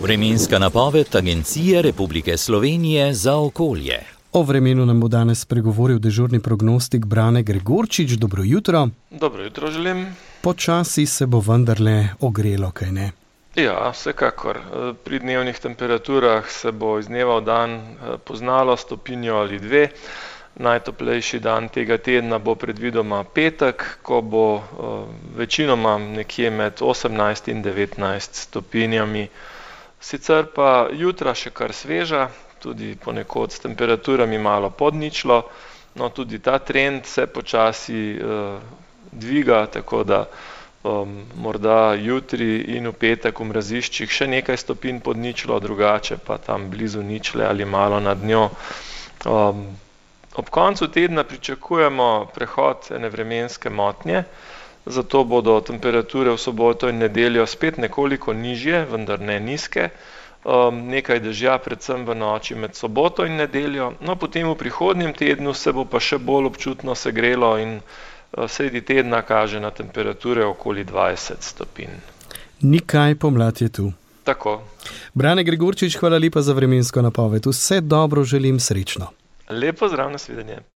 Vremenska napoved Agencije Republike Slovenije za okolje. O vremenu nam bo danes spregovoril dežurni prognostik Brane Gregorčič. Dobro jutro. Dobro jutro želim. Počasi se bo vendarle ogrelo, kaj ne? Ja, vsekakor. Pri dnevnih temperaturah se bo iz dneva v dan poznalo stopinjo ali dve. Najtoplejši dan tega tedna bo predvidoma petek, ko bo večinoma nekje med 18 in 19 stopinjami. Sicer pa jutra še kar sveža, tudi ponekod s temperaturami malo pod ničlo, no tudi ta trend se počasi dviga, tako da morda jutri in v petek v mraziščih še nekaj stopinj pod ničlo, drugače pa tam blizu ničle ali malo nad njo. Ob koncu tedna pričakujemo prehod ene vremenske motnje, zato bodo temperature v soboto in nedeljo spet nekoliko nižje, vendar ne nizke. Nekaj dežja, predvsem v noči med soboto in nedeljo. No, potem v prihodnjem tednu se bo pa še bolj občutno segrelo in sredi tedna kaže na temperature okoli 20 stopinj. Nikaj, pomlad je tu. Tako. Brane Gregorčič, hvala lepa za vremensko napoved. Vse dobro želim, srečno. Lep pozdrav, nasvidenje.